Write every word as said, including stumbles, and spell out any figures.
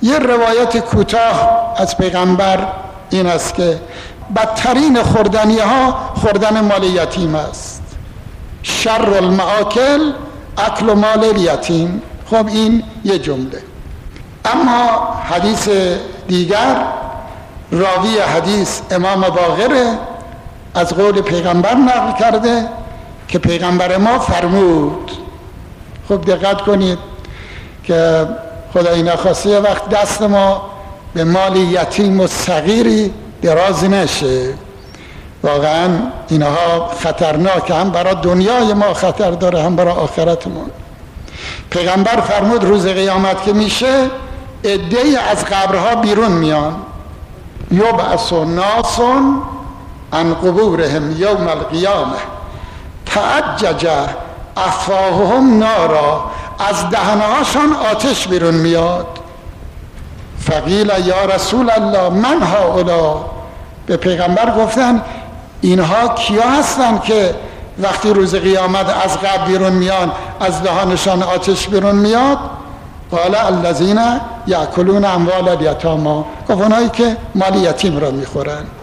یه روایت کوتاه از پیغمبر این است که بدترین خوردنی ها خوردن مال یتیم است. شر المآکل اکل مال الیتیم. خب این یه جمله. اما حدیث دیگر، راوی حدیث امام باقر از قول پیغمبر نقل کرده که پیغمبر ما فرمود. خب دقت کنید که خدای نخواسته وقت دست ما به مال یتیم و صغیری دراز نشه. واقعا اینها خطرناک، هم برای دنیای ما خطر داره هم برای آخرتمون. پیغمبر فرمود روز قیامت که میشه عده‌ای از قبرها بیرون میان، یبعث ناس عن قبورهم یوم القیامه تعجج افواههم نارا، از دهنهاشان آتش بیرون میاد. فقیل یا رسول الله من هؤلاء، به پیغمبر گفتن اینها کیا هستن که وقتی روز قیامت از قبر بیرون میان از دهانشان آتش بیرون میاد؟ قال الذین یأکلون اموال الیتامی، گفت اونایی که مال یتیم را میخورن.